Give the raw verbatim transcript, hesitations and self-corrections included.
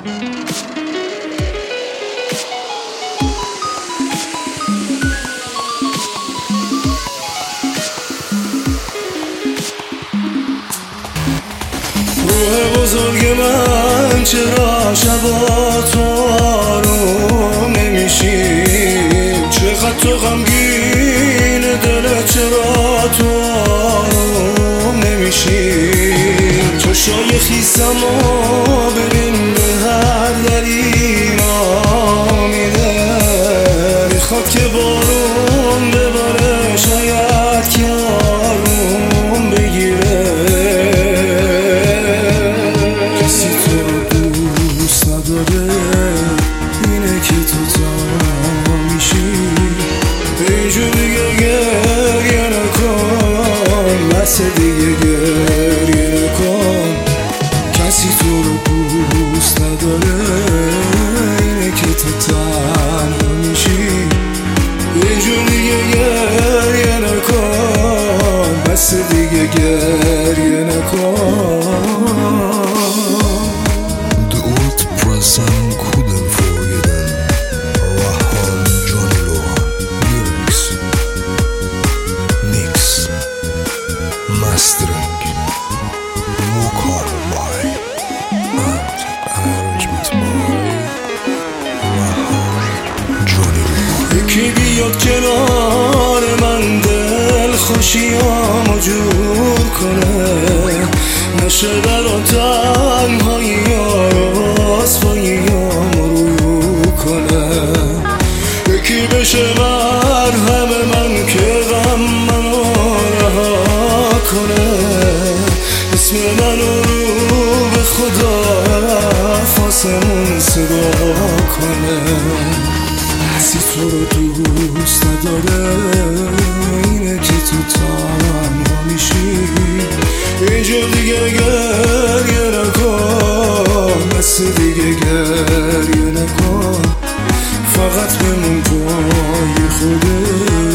روح بزرگ من چرا شبا تو آروم نمیشی؟ چقدر تو غمگین دلت، چرا تو آروم نمیشی؟ چشای خیسم و ببین به هر دری را میده، میخواد که بارون بباره، شاید که آروم بگیره. کسی تو رو دوست نداره، اینه که تو تا میشی. اینجور دیگه گریه نکن، بس دیگه گریه نکن. کسی تو رو دوست نداره، اینه که تو تنها میشی. اینجور دیگه گریه نکن، بس دیگه گریه نکن. The old person couldn't forget them. Rahman Canelo lyrics, mix, mastering, vocal by and arrangement by Rahman Canelo. یکی بیاد کنار من دل خوشیامو جور کنه، نشه برا تنهایی یا رسواییامو رو کنه. یکی بشه مرهم من که غم منو رها کنه، اسم منو رو به خدا فاسمون صدا کنه. کسی تو رو دوست نداره، اینه که تو تنها میشی. اینجور دیگه گریه نکن، بس دیگه گریه نکن. فقط بمون پای خودت.